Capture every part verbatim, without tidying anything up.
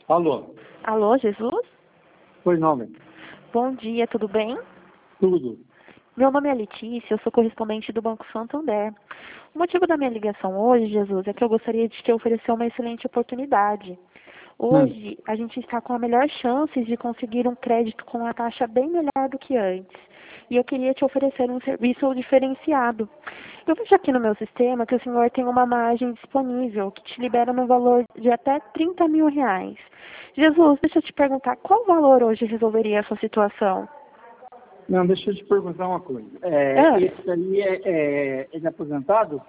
Alô? Alô, Jesus? Foi nome? Bom dia, tudo bem? Tudo. Meu nome é Letícia, eu sou correspondente do Banco Santander. O motivo da minha ligação hoje, Jesus, é que eu gostaria de te oferecer uma excelente oportunidade. Hoje, a gente está com a melhor chance de conseguir um crédito com uma taxa bem melhor do que antes. E eu queria te oferecer um serviço diferenciado. Eu vejo aqui no meu sistema que o senhor tem uma margem disponível que te libera no valor de até trinta mil reais. Jesus, deixa eu te perguntar, qual valor hoje resolveria a sua situação? Não, deixa eu te perguntar uma coisa. É, Ah, esse aí é, é, ele é aposentado?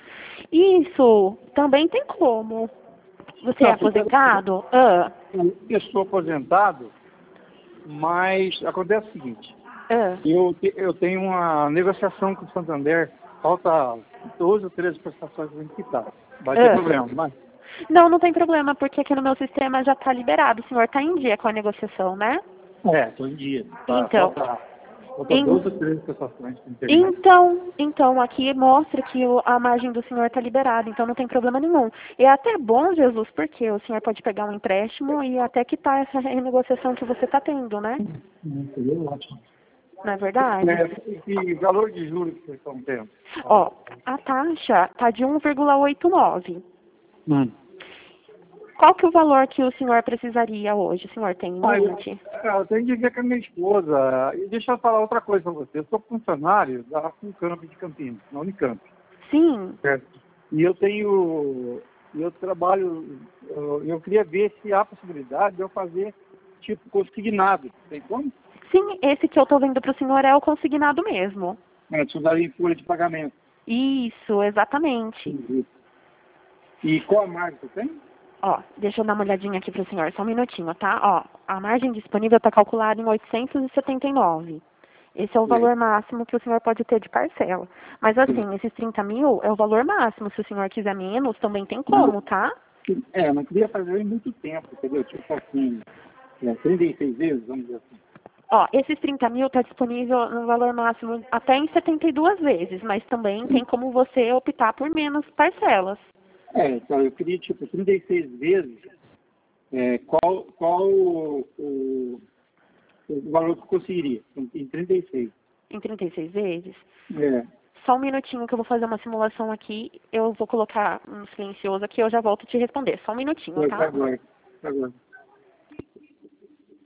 isso, também tem como. Você é Não, porque aposentado? Ah, eu sou aposentado, mas acontece o seguinte. ah. Eu, te- eu tenho uma negociação com o Santander, falta doze ou treze prestações para quitar. Vai ter Ah. problema, mas... Não, não tem problema, porque aqui no meu sistema já está liberado. O senhor está em dia com a negociação, né? É, estou em dia. Tá, Então, falta falta em- doze ou treze prestações para terminar. então, então, aqui mostra que o- a margem do senhor está liberada, então não tem problema nenhum. E é até bom, Jesus, porque o senhor pode pegar um empréstimo e até quitar essa renegociação que você está tendo, né? Hum, seria ótimo. Não é verdade? É, e valor de juros que vocês estão tendo? Ó, a taxa está de um vírgula oitenta e nove. Hum. Qual que é o valor que o senhor precisaria hoje? O senhor tem em Ah, eu, mente? eu tenho que ver com a minha esposa. E deixa eu falar outra coisa para você. Eu sou funcionário da Funcamp de Campinas, na Unicamp. Sim. Certo? E eu tenho... Eu trabalho... Eu, eu queria ver se há possibilidade de eu fazer, tipo, consignado. Tem como? Sim, esse que eu estou vendo para o senhor é o consignado mesmo. É, isso daí em folha de pagamento. Isso, exatamente. Entendi. E qual a margem que tem? Ó, deixa eu dar uma olhadinha aqui para o senhor, só um minutinho, tá? Ó, a margem disponível está calculada em oitocentos e setenta e nove. Esse é o valor máximo que o senhor pode ter de parcela. Mas assim, esses trinta mil é o valor máximo. Se o senhor quiser menos, também tem como, tá? É, eu não queria fazer em muito tempo, entendeu? Tipo assim, é, trinta e seis vezes, vamos dizer assim. Ó, esses trinta mil está disponível no valor máximo até em setenta e duas vezes, mas também tem como você optar por menos parcelas. É, então eu queria, tipo, trinta e seis vezes, é, qual, qual o, o, o valor que eu conseguiria? Em trinta e seis. Em trinta e seis vezes? É, Só um minutinho que eu vou fazer uma simulação aqui. Eu vou colocar um silencioso aqui, eu já volto te responder. Só um minutinho, foi tá? agora, agora.